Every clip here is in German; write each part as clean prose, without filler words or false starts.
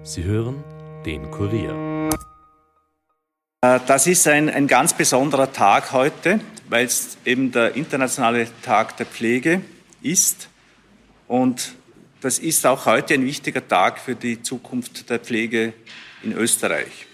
Sie hören den Kurier. Das ist ein ganz besonderer Tag heute, weil es eben der internationale Tag der Pflege ist. Und das ist auch heute ein wichtiger Tag für die Zukunft der Pflege in Österreich.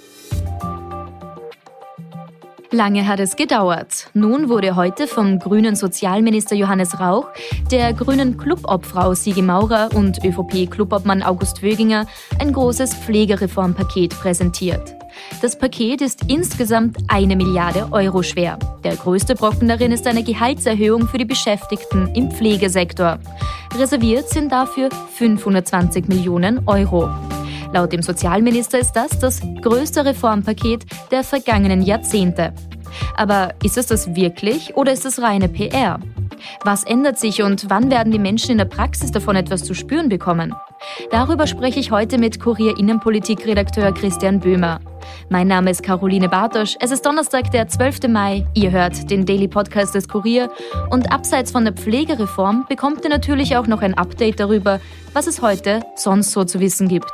Lange hat es gedauert. Nun wurde heute vom grünen Sozialminister Johannes Rauch, der grünen Clubobfrau Sigi Maurer und ÖVP-Clubobmann August Wöginger ein großes Pflegereformpaket präsentiert. Das Paket ist insgesamt 1 Milliarde Euro schwer. Der größte Brocken darin ist eine Gehaltserhöhung für die Beschäftigten im Pflegesektor. Reserviert sind dafür 520 Millionen Euro. Laut dem Sozialminister ist das größte Reformpaket der vergangenen Jahrzehnte. Aber ist es das wirklich oder ist es reine PR? Was ändert sich und wann werden die Menschen in der Praxis davon etwas zu spüren bekommen? Darüber spreche ich heute mit Kurier Innenpolitik-Redakteur Christian Böhmer. Mein Name ist Caroline Bartosch. Es ist Donnerstag, der 12. Mai. Ihr hört den Daily Podcast des Kurier. Und abseits von der Pflegereform bekommt ihr natürlich auch noch ein Update darüber, was es heute sonst so zu wissen gibt.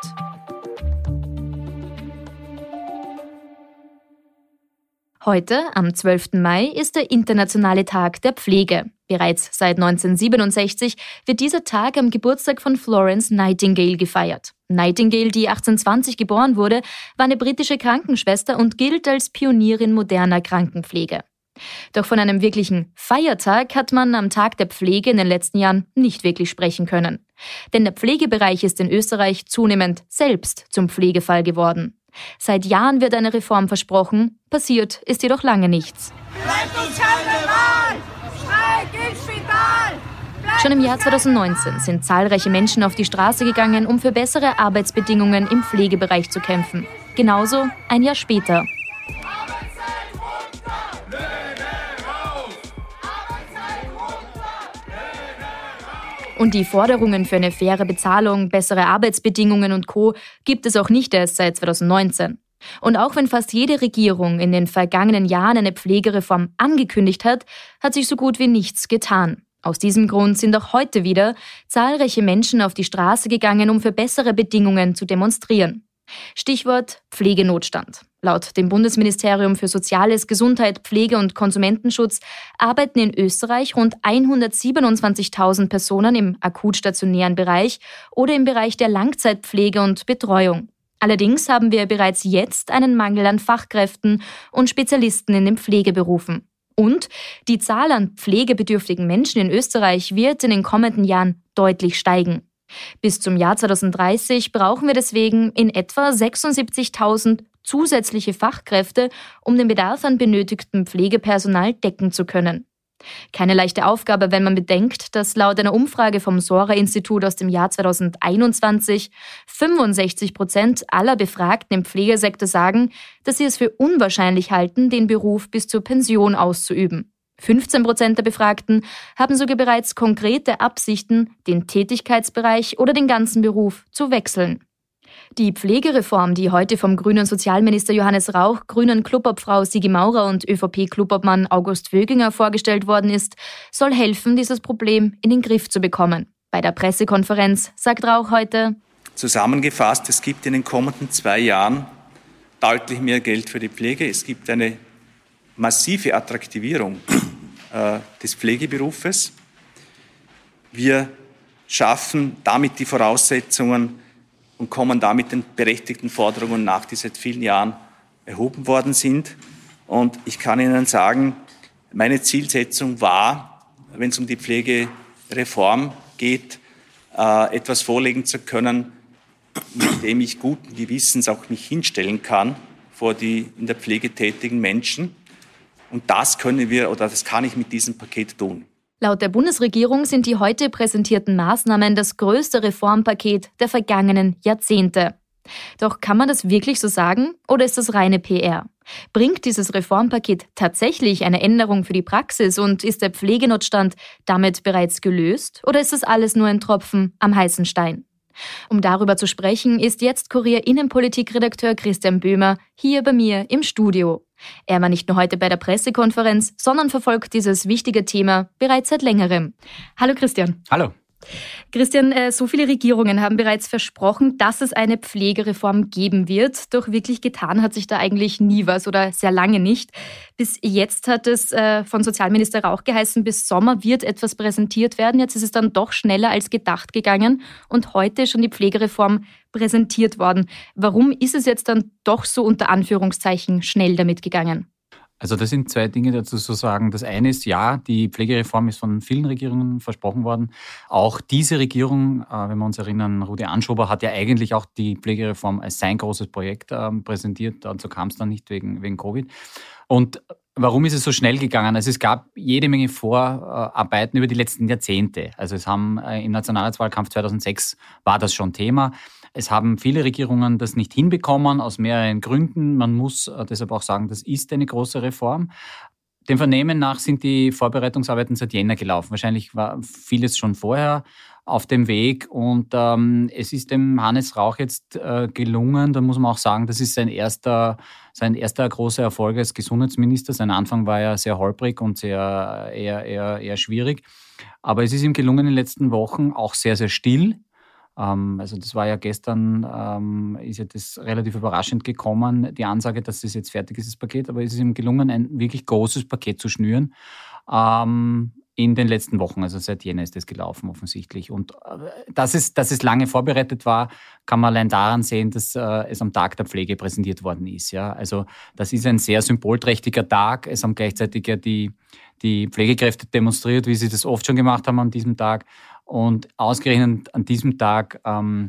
Heute, am 12. Mai, ist der Internationale Tag der Pflege. Bereits seit 1967 wird dieser Tag am Geburtstag von Florence Nightingale gefeiert. Nightingale, die 1820 geboren wurde, war eine britische Krankenschwester und gilt als Pionierin moderner Krankenpflege. Doch von einem wirklichen Feiertag hat man am Tag der Pflege in den letzten Jahren nicht wirklich sprechen können. Denn der Pflegebereich ist in Österreich zunehmend selbst zum Pflegefall geworden. Seit Jahren wird eine Reform versprochen, passiert ist jedoch lange nichts. Bleibt uns keine Wahl! Streik ins Spital! Schon im Jahr 2019 sind zahlreiche Menschen auf die Straße gegangen, um für bessere Arbeitsbedingungen im Pflegebereich zu kämpfen. Genauso ein Jahr später. Und die Forderungen für eine faire Bezahlung, bessere Arbeitsbedingungen und Co. gibt es auch nicht erst seit 2019. Und auch wenn fast jede Regierung in den vergangenen Jahren eine Pflegereform angekündigt hat, hat sich so gut wie nichts getan. Aus diesem Grund sind auch heute wieder zahlreiche Menschen auf die Straße gegangen, um für bessere Bedingungen zu demonstrieren. Stichwort Pflegenotstand. Laut dem Bundesministerium für Soziales, Gesundheit, Pflege und Konsumentenschutz arbeiten in Österreich rund 127.000 Personen im akutstationären Bereich oder im Bereich der Langzeitpflege und Betreuung. Allerdings haben wir bereits jetzt einen Mangel an Fachkräften und Spezialisten in den Pflegeberufen. Und die Zahl an pflegebedürftigen Menschen in Österreich wird in den kommenden Jahren deutlich steigen. Bis zum Jahr 2030 brauchen wir deswegen in etwa 76.000 zusätzliche Fachkräfte, um den Bedarf an benötigtem Pflegepersonal decken zu können. Keine leichte Aufgabe, wenn man bedenkt, dass laut einer Umfrage vom Sora-Institut aus dem Jahr 2021 65% aller Befragten im Pflegesektor sagen, dass sie es für unwahrscheinlich halten, den Beruf bis zur Pension auszuüben. 15% der Befragten haben sogar bereits konkrete Absichten, den Tätigkeitsbereich oder den ganzen Beruf zu wechseln. Die Pflegereform, die heute vom grünen Sozialminister Johannes Rauch, grünen Clubobfrau Sigi Maurer und ÖVP-Clubobmann August Wöginger vorgestellt worden ist, soll helfen, dieses Problem in den Griff zu bekommen. Bei der Pressekonferenz sagt Rauch heute: Zusammengefasst, es gibt in den kommenden 2 Jahren deutlich mehr Geld für die Pflege. Es gibt eine massive Attraktivierung des Pflegeberufes. Wir schaffen damit die Voraussetzungen und kommen damit den berechtigten Forderungen nach, die seit vielen Jahren erhoben worden sind. Und ich kann Ihnen sagen, meine Zielsetzung war, wenn es um die Pflegereform geht, etwas vorlegen zu können, mit dem ich guten Gewissens auch mich hinstellen kann vor die in der Pflege tätigen Menschen. Und das kann ich mit diesem Paket tun. Laut der Bundesregierung sind die heute präsentierten Maßnahmen das größte Reformpaket der vergangenen Jahrzehnte. Doch kann man das wirklich so sagen oder ist das reine PR? Bringt dieses Reformpaket tatsächlich eine Änderung für die Praxis und ist der Pflegenotstand damit bereits gelöst oder ist das alles nur ein Tropfen am heißen Stein? Um darüber zu sprechen, ist jetzt Kurier Innenpolitik-Redakteur Christian Böhmer hier bei mir im Studio. Er war nicht nur heute bei der Pressekonferenz, sondern verfolgt dieses wichtige Thema bereits seit längerem. Hallo Christian. Hallo. Christian, so viele Regierungen haben bereits versprochen, dass es eine Pflegereform geben wird. Doch wirklich getan hat sich da eigentlich nie was oder sehr lange nicht. Bis jetzt hat es von Sozialminister Rauch geheißen, bis Sommer wird etwas präsentiert werden. Jetzt ist es dann doch schneller als gedacht gegangen und heute ist schon die Pflegereform präsentiert worden. Warum ist es jetzt dann doch so unter Anführungszeichen schnell damit gegangen? Also das sind zwei Dinge dazu zu sagen. Das eine ist, ja, die Pflegereform ist von vielen Regierungen versprochen worden. Auch diese Regierung, wenn wir uns erinnern, Rudi Anschober hat ja eigentlich auch die Pflegereform als sein großes Projekt präsentiert. Dazu kam es dann nicht wegen Covid. Und warum ist es so schnell gegangen? Also es gab jede Menge Vorarbeiten über die letzten Jahrzehnte. Also es haben im Nationalratswahlkampf 2006 war das schon Thema. Es haben viele Regierungen das nicht hinbekommen, aus mehreren Gründen. Man muss deshalb auch sagen, das ist eine große Reform. Dem Vernehmen nach sind die Vorbereitungsarbeiten seit Jänner gelaufen. Wahrscheinlich war vieles schon vorher auf dem Weg. Und es ist dem Hannes Rauch jetzt gelungen, da muss man auch sagen, das ist sein erster großer Erfolg als Gesundheitsminister. Sein Anfang war ja sehr holprig und sehr eher schwierig. Aber es ist ihm gelungen in den letzten Wochen auch sehr, sehr still. Also das war ja gestern, ist ja das relativ überraschend gekommen, die Ansage, dass das jetzt fertig ist, das Paket. Aber es ist ihm gelungen, ein wirklich großes Paket zu schnüren in den letzten Wochen. Also seit Jänner ist das gelaufen offensichtlich. Und dass es lange vorbereitet war, kann man allein daran sehen, dass es am Tag der Pflege präsentiert worden ist. Ja? Also das ist ein sehr symbolträchtiger Tag. Es haben gleichzeitig ja die Pflegekräfte demonstriert, wie sie das oft schon gemacht haben an diesem Tag. Und ausgerechnet an diesem Tag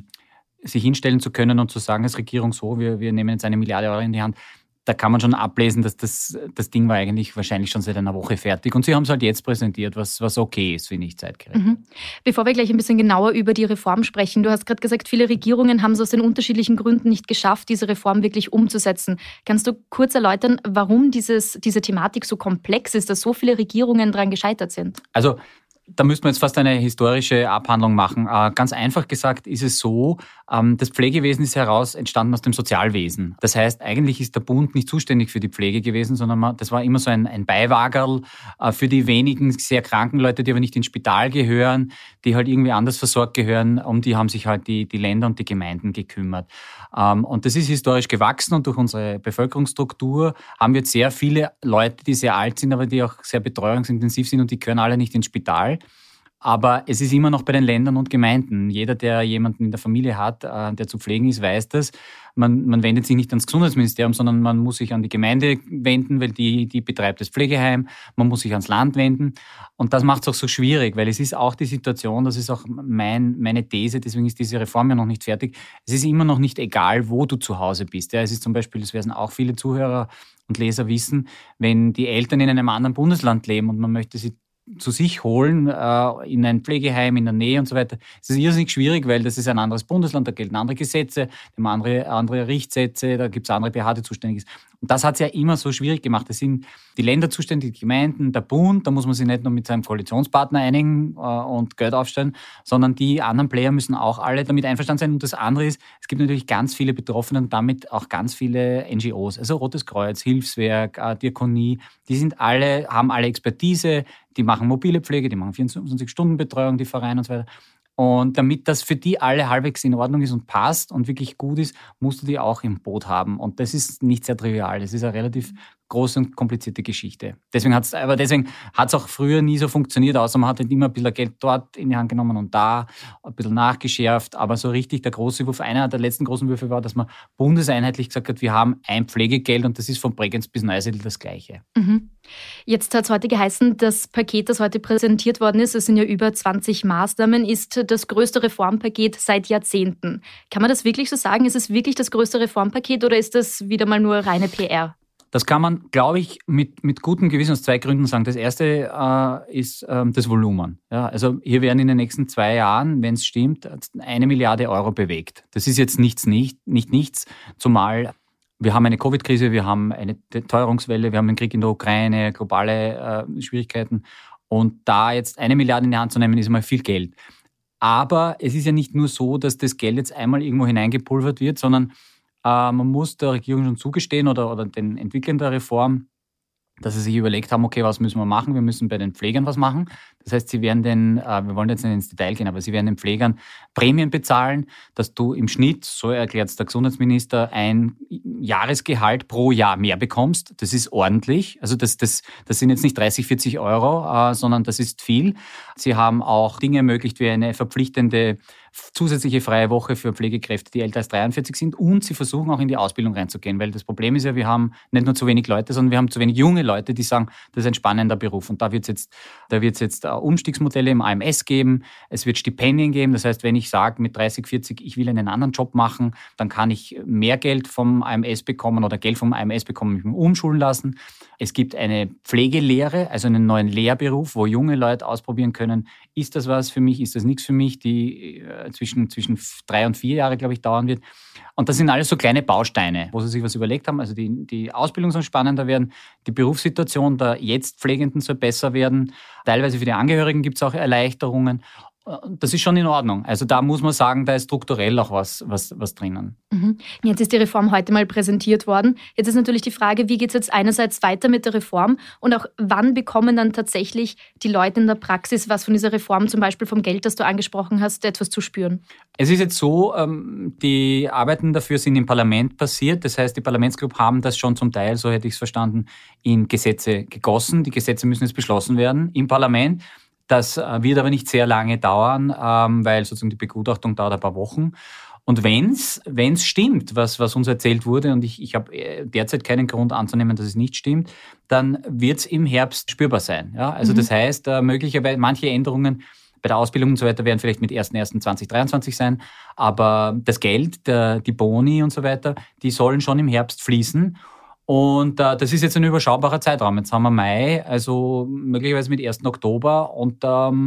sich hinstellen zu können und zu sagen als Regierung so, wir nehmen jetzt 1 Milliarde Euro in die Hand, da kann man schon ablesen, dass das Ding war eigentlich wahrscheinlich schon seit einer Woche fertig. Und sie haben es halt jetzt präsentiert, was okay ist, finde ich, zeitgerecht. Bevor wir gleich ein bisschen genauer über die Reform sprechen, du hast gerade gesagt, viele Regierungen haben es aus den unterschiedlichen Gründen nicht geschafft, diese Reform wirklich umzusetzen. Kannst du kurz erläutern, warum diese Thematik so komplex ist, dass so viele Regierungen daran gescheitert sind? Also da müsste man jetzt fast eine historische Abhandlung machen. Ganz einfach gesagt ist es so, das Pflegewesen ist entstanden aus dem Sozialwesen. Das heißt, eigentlich ist der Bund nicht zuständig für die Pflege gewesen, sondern das war immer so ein Beiwagerl für die wenigen sehr kranken Leute, die aber nicht ins Spital gehören, die halt irgendwie anders versorgt gehören. Um die haben sich halt die Länder und die Gemeinden gekümmert. Und das ist historisch gewachsen und durch unsere Bevölkerungsstruktur haben wir jetzt sehr viele Leute, die sehr alt sind, aber die auch sehr betreuungsintensiv sind und die gehören alle nicht ins Spital. Aber es ist immer noch bei den Ländern und Gemeinden. Jeder, der jemanden in der Familie hat, der zu pflegen ist, weiß das. Man wendet sich nicht ans Gesundheitsministerium, sondern man muss sich an die Gemeinde wenden, weil die betreibt das Pflegeheim. Man muss sich ans Land wenden. Und das macht es auch so schwierig, weil es ist auch die Situation, das ist auch meine These, deswegen ist diese Reform ja noch nicht fertig. Es ist immer noch nicht egal, wo du zu Hause bist. Ja, es ist zum Beispiel, das werden auch viele Zuhörer und Leser wissen, wenn die Eltern in einem anderen Bundesland leben und man möchte sie zu sich holen, in ein Pflegeheim in der Nähe und so weiter. Es ist irrsinnig schwierig, weil das ist ein anderes Bundesland, da gelten andere Gesetze, andere Richtsätze, da gibt es andere BH, die zuständig ist. Und das hat es ja immer so schwierig gemacht. Das sind die Länder zuständig, die Gemeinden, der Bund, da muss man sich nicht nur mit seinem Koalitionspartner einigen und Geld aufstellen, sondern die anderen Player müssen auch alle damit einverstanden sein. Und das andere ist, es gibt natürlich ganz viele Betroffene und damit auch ganz viele NGOs, also Rotes Kreuz, Hilfswerk, Diakonie, haben alle Expertise, die machen mobile Pflege, die machen 24-Stunden-Betreuung, die Vereine und so weiter. Und damit das für die alle halbwegs in Ordnung ist und passt und wirklich gut ist, musst du die auch im Boot haben. Und das ist nicht sehr trivial. Das ist eine relativ große und komplizierte Geschichte. Deswegen hat es auch früher nie so funktioniert, außer man hat halt immer ein bisschen Geld dort in die Hand genommen und da ein bisschen nachgeschärft. Aber so richtig der große Wurf, einer der letzten großen Würfe war, dass man bundeseinheitlich gesagt hat, wir haben ein Pflegegeld und das ist von Bregenz bis Neusiedl das Gleiche. Jetzt hat es heute geheißen, das Paket, das heute präsentiert worden ist, es sind ja über 20 Maßnahmen, ist das größte Reformpaket seit Jahrzehnten. Kann man das wirklich so sagen? Ist es wirklich das größte Reformpaket oder ist das wieder mal nur reine PR? Das kann man, glaube ich, mit gutem Gewissen aus 2 Gründen sagen. Das erste ist das Volumen. Ja, also hier werden in den nächsten 2 Jahren, wenn es stimmt, 1 Milliarde Euro bewegt. Das ist jetzt nichts, zumal wir haben eine Covid-Krise, wir haben eine Teuerungswelle, wir haben einen Krieg in der Ukraine, globale Schwierigkeiten. Und da jetzt 1 Milliarde in die Hand zu nehmen, ist mal viel Geld. Aber es ist ja nicht nur so, dass das Geld jetzt einmal irgendwo hineingepulvert wird, sondern man muss der Regierung schon zugestehen oder den Entwicklern der Reform, dass sie sich überlegt haben, okay, was müssen wir machen? Wir müssen bei den Pflegern was machen. Das heißt, sie werden wir wollen jetzt nicht ins Detail gehen, aber sie werden den Pflegern Prämien bezahlen, dass du im Schnitt, so erklärt es der Gesundheitsminister, ein Jahresgehalt pro Jahr mehr bekommst. Das ist ordentlich. Also das sind jetzt nicht 30, 40 Euro, sondern das ist viel. Sie haben auch Dinge ermöglicht wie eine verpflichtende zusätzliche freie Woche für Pflegekräfte, die älter als 43 sind, und sie versuchen auch in die Ausbildung reinzugehen, weil das Problem ist ja, wir haben nicht nur zu wenig Leute, sondern wir haben zu wenig junge Leute, die sagen, das ist ein spannender Beruf, und da wird es jetzt Umstiegsmodelle im AMS geben, es wird Stipendien geben, das heißt, wenn ich sage mit 30, 40, ich will einen anderen Job machen, dann kann ich mehr Geld vom AMS bekommen oder Geld vom AMS bekommen, mich umschulen lassen. Es gibt eine Pflegelehre, also einen neuen Lehrberuf, wo junge Leute ausprobieren können, ist das was für mich, ist das nichts für mich, die zwischen 3 und 4 Jahre, glaube ich, dauern wird. Und das sind alles so kleine Bausteine, wo sie sich was überlegt haben. Also die Ausbildung soll spannender werden, die Berufssituation der jetzt Pflegenden soll besser werden. Teilweise für die Angehörigen gibt es auch Erleichterungen. Das ist schon in Ordnung. Also da muss man sagen, da ist strukturell auch was drinnen. Jetzt ist die Reform heute mal präsentiert worden. Jetzt ist natürlich die Frage, wie geht es jetzt einerseits weiter mit der Reform und auch wann bekommen dann tatsächlich die Leute in der Praxis was von dieser Reform, zum Beispiel vom Geld, das du angesprochen hast, etwas zu spüren? Es ist jetzt so, die Arbeiten dafür sind im Parlament passiert. Das heißt, die Parlamentsgruppen haben das schon zum Teil, so hätte ich es verstanden, in Gesetze gegossen. Die Gesetze müssen jetzt beschlossen werden im Parlament. Das wird aber nicht sehr lange dauern, weil sozusagen die Begutachtung dauert ein paar Wochen. Und wenn's stimmt, was uns erzählt wurde, und ich habe derzeit keinen Grund anzunehmen, dass es nicht stimmt, dann wird es im Herbst spürbar sein. Ja? Also das heißt, möglicherweise manche Änderungen bei der Ausbildung und so weiter werden vielleicht mit 1.1.2023 sein, aber das Geld, die Boni und so weiter, die sollen schon im Herbst fließen. Und das ist jetzt ein überschaubarer Zeitraum. Jetzt haben wir Mai, also möglicherweise mit 1. Oktober. Und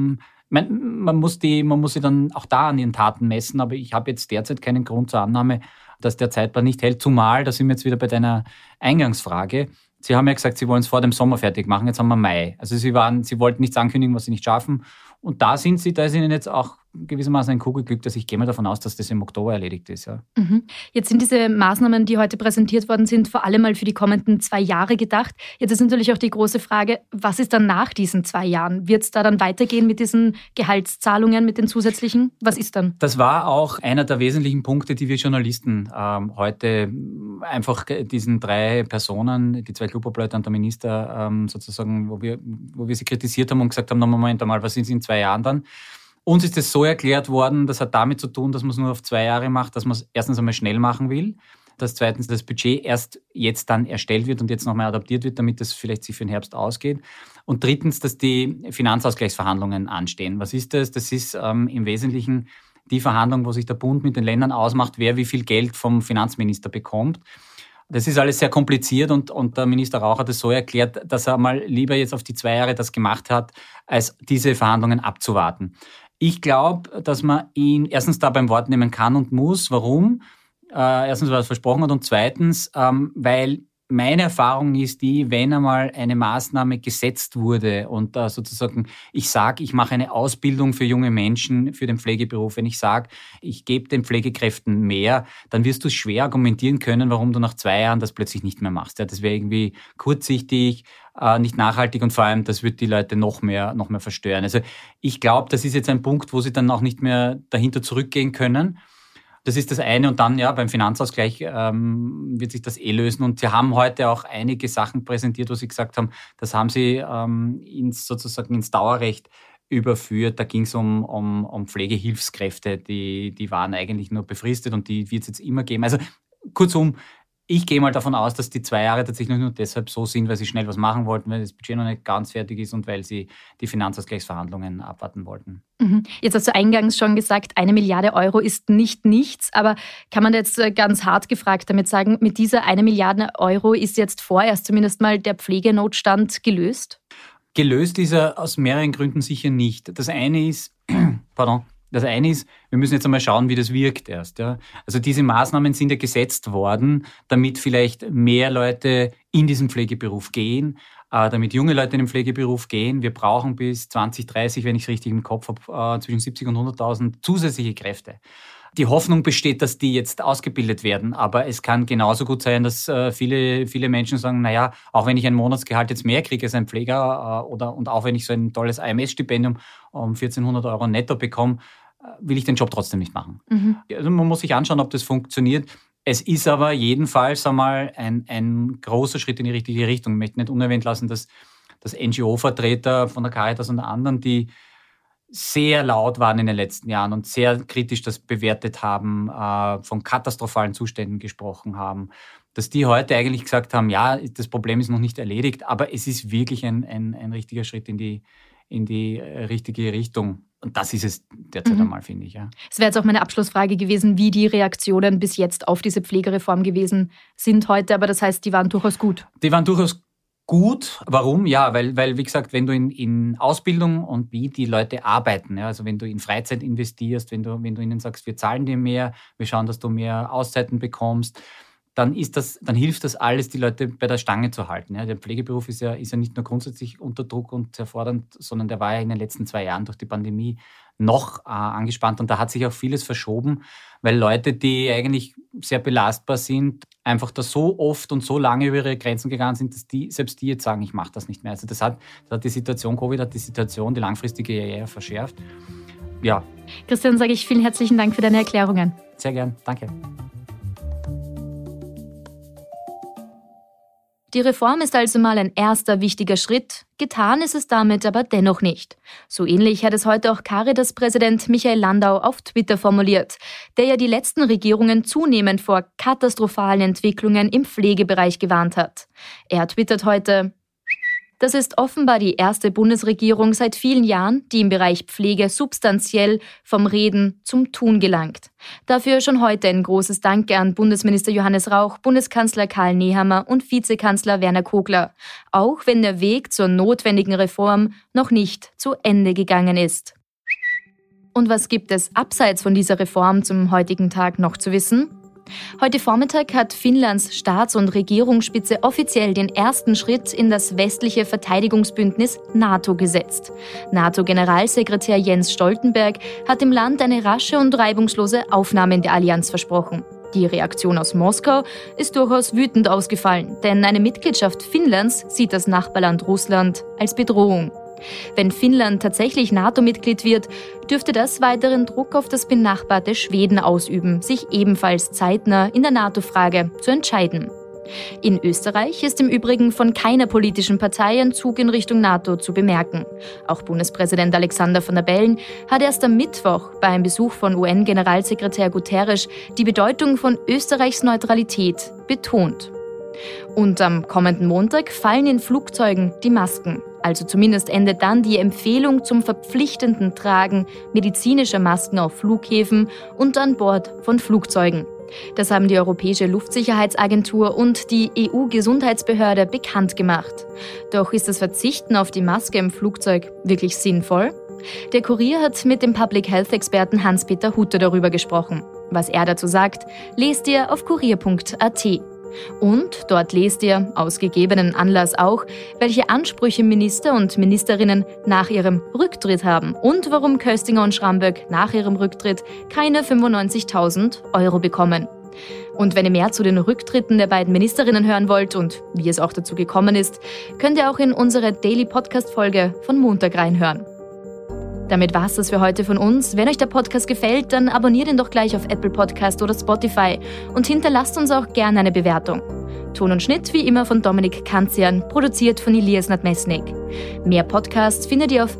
man muss sie dann auch da an ihren Taten messen. Aber ich habe jetzt derzeit keinen Grund zur Annahme, dass der Zeitplan nicht hält. Zumal, da sind wir jetzt wieder bei deiner Eingangsfrage, Sie haben ja gesagt, Sie wollen es vor dem Sommer fertig machen. Jetzt haben wir Mai. Also Sie wollten nichts ankündigen, was Sie nicht schaffen. Und da ist Ihnen jetzt auch gewissermaßen ein Kugelglück, dass ich gehe mal davon aus, dass das im Oktober erledigt ist. Ja. Jetzt sind diese Maßnahmen, die heute präsentiert worden sind, vor allem mal für die kommenden 2 Jahre gedacht. Jetzt ist natürlich auch die große Frage, was ist dann nach diesen 2 Jahren? Wird es da dann weitergehen mit diesen Gehaltszahlungen, mit den zusätzlichen? Was ist dann? Das war auch einer der wesentlichen Punkte, die wir Journalisten heute einfach diesen 3 Personen, die 2 Klubobleute und der Minister sozusagen, wo wir sie kritisiert haben und gesagt haben, Moment einmal, was sind Sie in 2 Jahren dann? Uns ist es so erklärt worden, das hat damit zu tun, dass man es nur auf 2 Jahre macht, dass man es erstens einmal schnell machen will, dass zweitens das Budget erst jetzt dann erstellt wird und jetzt nochmal adaptiert wird, damit es vielleicht sich für den Herbst ausgeht. Und drittens, dass die Finanzausgleichsverhandlungen anstehen. Was ist das? Das ist im Wesentlichen die Verhandlung, wo sich der Bund mit den Ländern ausmacht, wer wie viel Geld vom Finanzminister bekommt. Das ist alles sehr kompliziert und der Minister Rauch hat es so erklärt, dass er mal lieber jetzt auf die 2 Jahre das gemacht hat, als diese Verhandlungen abzuwarten. Ich glaube, dass man ihn erstens da beim Wort nehmen kann und muss. Warum? Erstens, weil er es versprochen hat und zweitens, weil meine Erfahrung ist die, wenn einmal eine Maßnahme gesetzt wurde und sozusagen ich sage, ich mache eine Ausbildung für junge Menschen für den Pflegeberuf, wenn ich sage, ich gebe den Pflegekräften mehr, dann wirst du schwer argumentieren können, warum du nach 2 Jahren das plötzlich nicht mehr machst. Ja, das wäre irgendwie kurzsichtig, nicht nachhaltig und vor allem, das wird die Leute noch mehr verstören. Also ich glaube, das ist jetzt ein Punkt, wo sie dann auch nicht mehr dahinter zurückgehen können. Das ist das eine und dann beim Finanzausgleich wird sich das lösen und sie haben heute auch einige Sachen präsentiert, wo sie gesagt haben, das haben sie ins Dauerrecht überführt. Da ging es um Pflegehilfskräfte, die waren eigentlich nur befristet und die wird es jetzt immer geben. Also kurzum, ich gehe mal davon aus, dass die 2 Jahre tatsächlich nur deshalb so sind, weil sie schnell was machen wollten, weil das Budget noch nicht ganz fertig ist und weil sie die Finanzausgleichsverhandlungen abwarten wollten. Jetzt hast du eingangs schon gesagt, 1 Milliarde Euro ist nicht nichts, aber kann man jetzt ganz hart gefragt damit sagen, mit dieser 1 Milliarde Euro ist jetzt vorerst zumindest mal der Pflegenotstand gelöst? Gelöst ist er aus mehreren Gründen sicher nicht. Das eine ist, wir müssen jetzt einmal schauen, wie das wirkt erst. Ja. Also diese Maßnahmen sind ja gesetzt worden, damit vielleicht mehr Leute in diesen Pflegeberuf gehen, damit junge Leute in den Pflegeberuf gehen. Wir brauchen bis 2030, wenn ich es richtig im Kopf habe, zwischen 70 und 100.000 zusätzliche Kräfte. Die Hoffnung besteht, dass die jetzt ausgebildet werden, aber es kann genauso gut sein, dass viele Menschen sagen, naja, auch wenn ich ein Monatsgehalt jetzt mehr kriege als ein Pfleger und auch wenn ich so ein tolles AMS-Stipendium um 1.400 € netto bekomme, will ich den Job trotzdem nicht machen. Also man muss sich anschauen, ob das funktioniert. Es ist aber jedenfalls einmal ein großer Schritt in die richtige Richtung. Ich möchte nicht unerwähnt lassen, dass NGO-Vertreter von der Caritas und anderen, die sehr laut waren in den letzten Jahren und sehr kritisch das bewertet haben, von katastrophalen Zuständen gesprochen haben, dass die heute eigentlich gesagt haben, ja, das Problem ist noch nicht erledigt, aber es ist wirklich ein richtiger Schritt in die richtige Richtung. Und das ist es derzeit einmal, finde ich. Ja. Es wäre jetzt auch meine Abschlussfrage gewesen, wie die Reaktionen bis jetzt auf diese Pflegereform gewesen sind heute, aber das heißt, die waren durchaus gut. Die waren durchaus gut. Warum? Ja, weil wie gesagt, wenn du in Ausbildung und wie die Leute arbeiten, ja, also wenn du in Freizeit investierst, wenn du ihnen sagst, wir zahlen dir mehr, wir schauen, dass du mehr Auszeiten bekommst, dann hilft das alles, die Leute bei der Stange zu halten. Ja. Der Pflegeberuf ist ja nicht nur grundsätzlich unter Druck und sehr fordernd, sondern der war ja in den letzten 2 Jahren durch die Pandemie noch angespannt und da hat sich auch vieles verschoben, weil Leute, die eigentlich sehr belastbar sind, einfach da so oft und so lange über ihre Grenzen gegangen sind, dass selbst die jetzt sagen, ich mache das nicht mehr. Also das hat die Situation, Covid hat die Situation, die langfristige eher verschärft. Ja. Christian, sage ich vielen herzlichen Dank für deine Erklärungen. Sehr gern, danke. Die Reform ist also mal ein erster wichtiger Schritt, getan ist es damit aber dennoch nicht. So ähnlich hat es heute auch Caritas-Präsident Michael Landau auf Twitter formuliert, der ja die letzten Regierungen zunehmend vor katastrophalen Entwicklungen im Pflegebereich gewarnt hat. Er twittert heute: Das ist offenbar die erste Bundesregierung seit vielen Jahren, die im Bereich Pflege substanziell vom Reden zum Tun gelangt. Dafür schon heute ein großes Danke an Bundesminister Johannes Rauch, Bundeskanzler Karl Nehammer und Vizekanzler Werner Kogler, auch wenn der Weg zur notwendigen Reform noch nicht zu Ende gegangen ist. Und was gibt es abseits von dieser Reform zum heutigen Tag noch zu wissen? Heute Vormittag hat Finnlands Staats- und Regierungsspitze offiziell den ersten Schritt in das westliche Verteidigungsbündnis NATO gesetzt. NATO-Generalsekretär Jens Stoltenberg hat dem Land eine rasche und reibungslose Aufnahme in der Allianz versprochen. Die Reaktion aus Moskau ist durchaus wütend ausgefallen, denn eine Mitgliedschaft Finnlands sieht das Nachbarland Russland als Bedrohung. Wenn Finnland tatsächlich NATO-Mitglied wird, dürfte das weiteren Druck auf das benachbarte Schweden ausüben, sich ebenfalls zeitnah in der NATO-Frage zu entscheiden. In Österreich ist im Übrigen von keiner politischen Partei ein Zug in Richtung NATO zu bemerken. Auch Bundespräsident Alexander Van der Bellen hat erst am Mittwoch bei einem Besuch von UN-Generalsekretär Guterres die Bedeutung von Österreichs Neutralität betont. Und am kommenden Montag fallen in Flugzeugen die Masken. Also zumindest endet dann die Empfehlung zum verpflichtenden Tragen medizinischer Masken auf Flughäfen und an Bord von Flugzeugen. Das haben die Europäische Luftsicherheitsagentur und die EU-Gesundheitsbehörde bekannt gemacht. Doch ist das Verzichten auf die Maske im Flugzeug wirklich sinnvoll? Der Kurier hat mit dem Public Health-Experten Hans-Peter Hutter darüber gesprochen. Was er dazu sagt, lest ihr auf kurier.at. Und dort lest ihr, aus gegebenen Anlass auch, welche Ansprüche Minister und Ministerinnen nach ihrem Rücktritt haben und warum Köstinger und Schramböck nach ihrem Rücktritt keine 95.000 € bekommen. Und wenn ihr mehr zu den Rücktritten der beiden Ministerinnen hören wollt und wie es auch dazu gekommen ist, könnt ihr auch in unsere Daily Podcast-Folge von Montag reinhören. Damit war's das für heute von uns. Wenn euch der Podcast gefällt, dann abonniert ihn doch gleich auf Apple Podcast oder Spotify und hinterlasst uns auch gerne eine Bewertung. Ton und Schnitt wie immer von Dominik Kanzian, produziert von Elias Nadmesnik. Mehr Podcasts findet ihr auf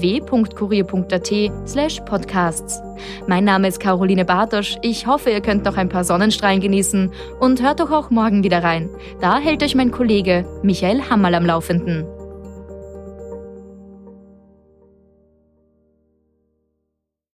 www.kurier.at/podcasts. Mein Name ist Caroline Bartosch. Ich hoffe, ihr könnt noch ein paar Sonnenstrahlen genießen und hört doch auch morgen wieder rein. Da hält euch mein Kollege Michael Hammerl am Laufenden.